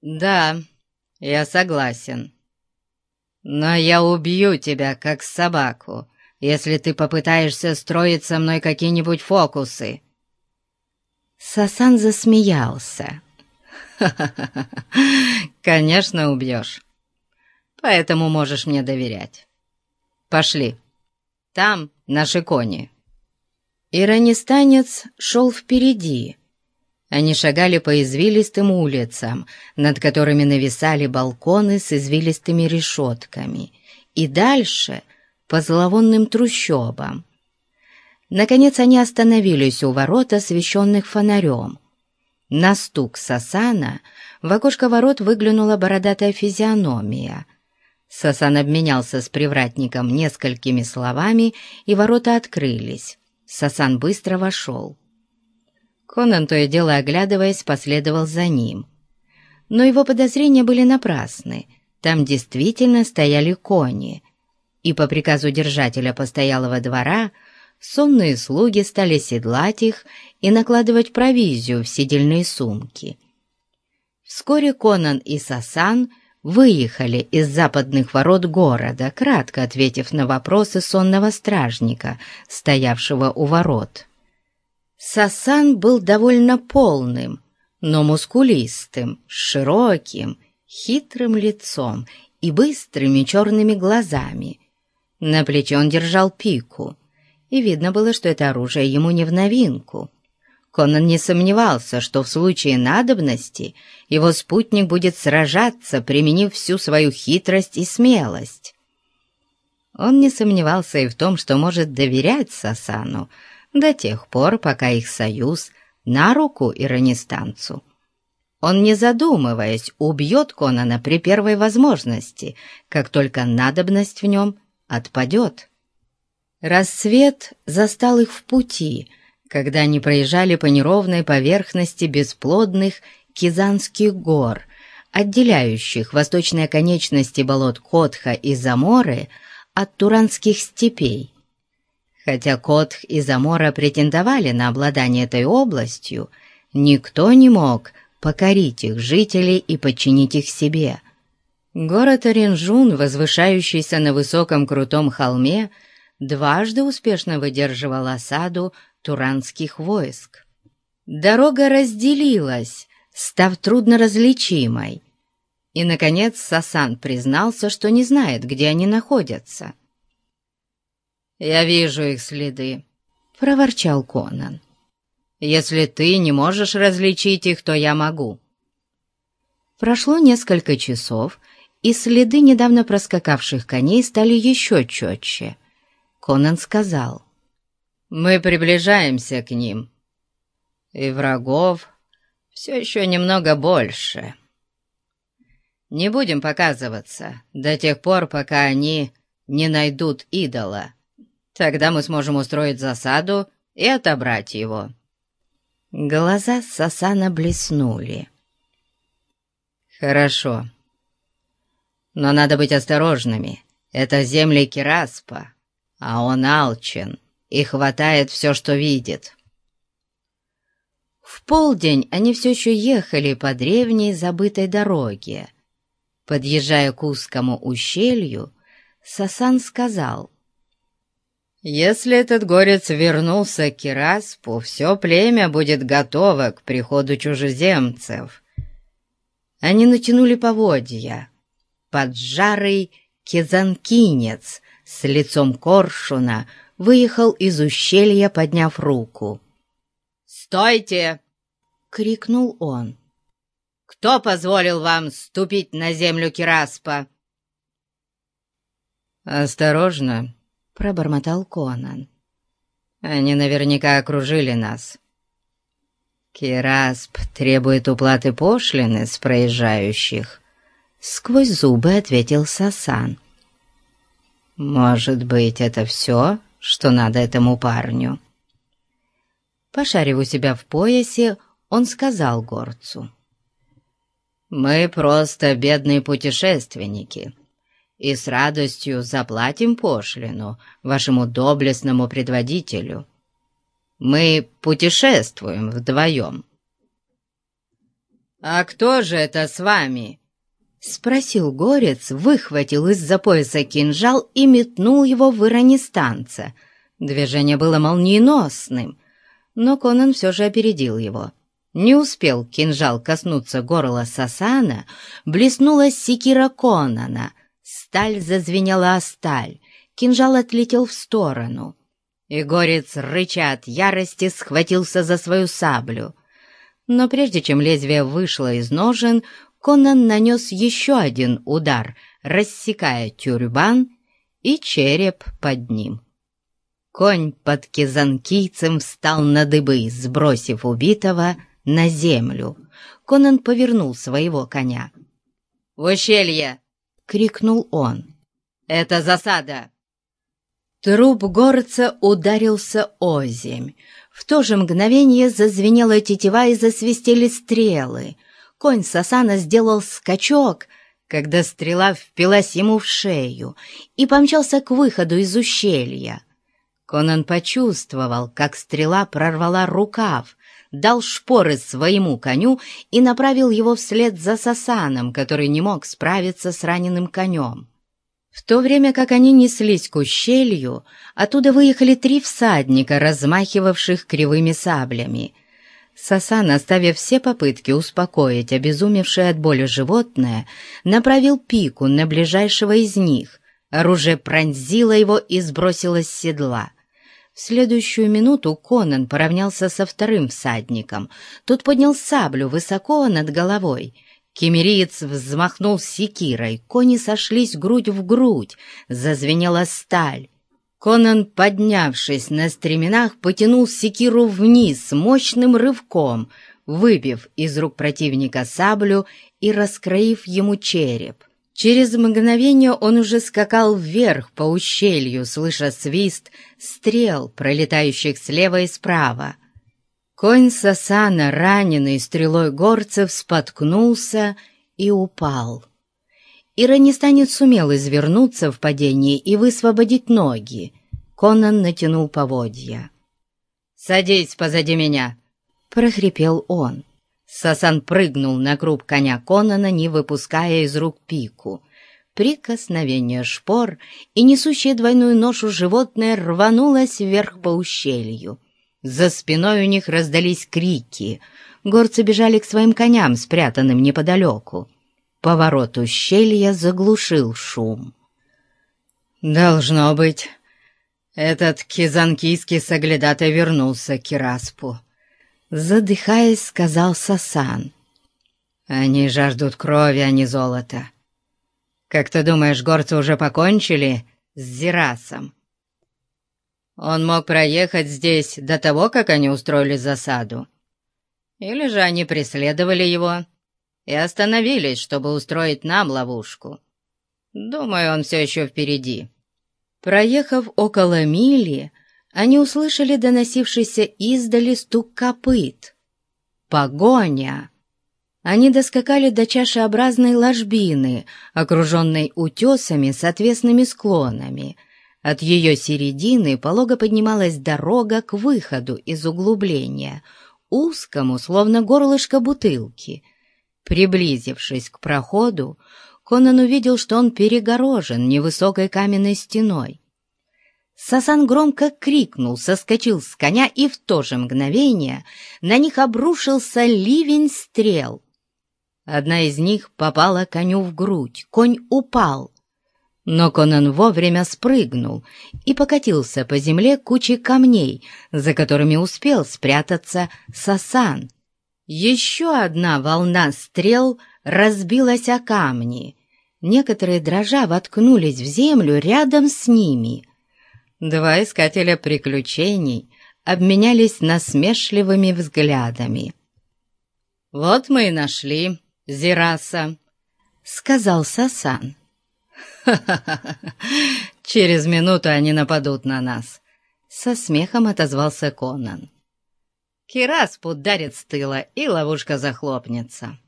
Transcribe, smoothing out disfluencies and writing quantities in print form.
«Да, я согласен. Но я убью тебя, как собаку, если ты попытаешься строить со мной какие-нибудь фокусы». Сасан засмеялся. «Ха-ха-ха! Конечно, убьешь. Поэтому можешь мне доверять. Пошли. Там наши кони». Иранестанец шел впереди. Они шагали по извилистым улицам, над которыми нависали балконы с извилистыми решетками, и дальше по зловонным трущобам. Наконец они остановились у ворот, освещенных фонарем. На стук Сасана в окошко ворот выглянула бородатая физиономия. Сасан обменялся с привратником несколькими словами, и ворота открылись. Сасан быстро вошел. Конан, то и дело оглядываясь, последовал за ним. Но его подозрения были напрасны. Там действительно стояли кони, и по приказу держателя постоялого двора сонные слуги стали седлать их и накладывать провизию в седельные сумки. Вскоре Конан и Сасан выехали из западных ворот города, кратко ответив на вопросы сонного стражника, стоявшего у ворот. Сасан был довольно полным, но мускулистым, с широким, хитрым лицом и быстрыми черными глазами. На плече он держал пику, и видно было, что это оружие ему не в новинку. Конан не сомневался, что в случае надобности его спутник будет сражаться, применив всю свою хитрость и смелость. Он не сомневался и в том, что может доверять Сасану до тех пор, пока их союз на руку иранестанцу. Он, не задумываясь, убьет Конана при первой возможности, как только надобность в нем отпадет. Рассвет застал их в пути, когда они проезжали по неровной поверхности бесплодных Кизанских гор, отделяющих восточные оконечности болот Котха и Заморы от Туранских степей. Хотя Котх и Замора претендовали на обладание этой областью, никто не мог покорить их жителей и подчинить их себе. Город Оренжун, возвышающийся на высоком крутом холме, дважды успешно выдерживал осаду туранских войск. Дорога разделилась, став трудноразличимой, и, наконец, Сасан признался, что не знает, где они находятся. «Я вижу их следы», — проворчал Конан. «Если ты не можешь различить их, то я могу». Прошло несколько часов, и следы недавно проскакавших коней стали еще четче. Конан сказал: «Мы приближаемся к ним, и врагов все еще немного больше. Не будем показываться до тех пор, пока они не найдут идола. Тогда мы сможем устроить засаду и отобрать его». Глаза Сасана блеснули. «Хорошо, но надо быть осторожными. Это земли Кираспа, а он алчен и хватает все, что видит». В полдень они все еще ехали по древней забытой дороге. Подъезжая к узкому ущелью, Сасан сказал: «Если этот горец вернулся к Кираспу, все племя будет готово к приходу чужеземцев». Они натянули поводья. Поджарый кизанкинец с лицом коршуна выехал из ущелья, подняв руку. «Стойте!» — крикнул он. «Кто позволил вам ступить на землю Кираспа?» «Осторожно!» — пробормотал Конан. «Они наверняка окружили нас. Кирасп требует уплаты пошлины с проезжающих», — сквозь зубы ответил Сасан. «Может быть, это все, что надо этому парню?» Пошарив у себя в поясе, он сказал горцу: «Мы просто бедные путешественники, и с радостью заплатим пошлину вашему доблестному предводителю. Мы путешествуем вдвоем». «А кто же это с вами?» — спросил горец, выхватил из-за пояса кинжал и метнул его в иронистанца. Движение было молниеносным, но Конан все же опередил его. Не успел кинжал коснуться горла Сасана, блеснула секира Конана. Сталь зазвенела о сталь, кинжал отлетел в сторону, и горец, рыча от ярости, схватился за свою саблю. Но прежде чем лезвие вышло из ножен, Конан нанес еще один удар, рассекая тюрбан и череп под ним. Конь под кизанкийцем встал на дыбы, сбросив убитого на землю. Конан повернул своего коня. «В ущелье!» — крикнул он. «Это засада!» Труп горца ударился озимь. В то же мгновение зазвенела тетива и засвистели стрелы. Конь Сасана сделал скачок, когда стрела впилась ему в шею, и помчался к выходу из ущелья. Конан почувствовал, как стрела прорвала рукав, дал шпоры своему коню и направил его вслед за Сасаном, который не мог справиться с раненым конем. В то время как они неслись к ущелью, оттуда выехали 3 всадника, размахивавших кривыми саблями. Сасан, оставив все попытки успокоить обезумевшее от боли животное, направил пику на ближайшего из них. Оружие пронзило его и сбросило с седла. В следующую минуту Конан поравнялся со вторым всадником. Тот поднял саблю высоко над головой. Киммериец взмахнул секирой, кони сошлись грудь в грудь, зазвенела сталь. Конан, поднявшись на стременах, потянул секиру вниз мощным рывком, выбив из рук противника саблю и раскроив ему череп. Через мгновение он уже скакал вверх по ущелью, слыша свист стрел, пролетающих слева и справа. Конь Сасана, раненый стрелой горцев, споткнулся и упал. Иронистанец сумел извернуться в падении и высвободить ноги. Конан натянул поводья. «Садись позади меня!» — прохрипел он. Сасан прыгнул на круп коня Конана, не выпуская из рук пику. Прикосновение шпор, и несущее двойную ношу животное рванулось вверх по ущелью. За спиной у них раздались крики. Горцы бежали к своим коням, спрятанным неподалеку. Поворот ущелья заглушил шум. «Должно быть, этот кизанкийский соглядатай вернулся к Кираспу», — задыхаясь, сказал Сасан. «Они жаждут крови, а не золота. Как ты думаешь, горцы уже покончили с Зирасом? Он мог проехать здесь до того, как они устроили засаду. Или же они преследовали его и остановились, чтобы устроить нам ловушку. Думаю, он все еще впереди». Проехав около мили, они услышали доносившийся издали стук копыт. Погоня! Они доскакали до чашеобразной ложбины, окруженной утесами с отвесными склонами. От ее середины полого поднималась дорога к выходу из углубления, узкому, словно горлышко бутылки. Приблизившись к проходу, Конан увидел, что он перегорожен невысокой каменной стеной. Сасан громко крикнул, соскочил с коня, и в то же мгновение на них обрушился ливень стрел. Одна из них попала коню в грудь, конь упал. Но Конан вовремя спрыгнул и покатился по земле к куче камней, за которыми успел спрятаться Сасан. Еще одна волна стрел разбилась о камни. Некоторые, дрожа, воткнулись в землю рядом с ними. Два искателя приключений обменялись насмешливыми взглядами. «Вот мы и нашли Зираса», — сказал Сасан. «Ха-ха-ха! Через минуту они нападут на нас», — со смехом отозвался Конан. «Кирасп ударит с тыла, и ловушка захлопнется».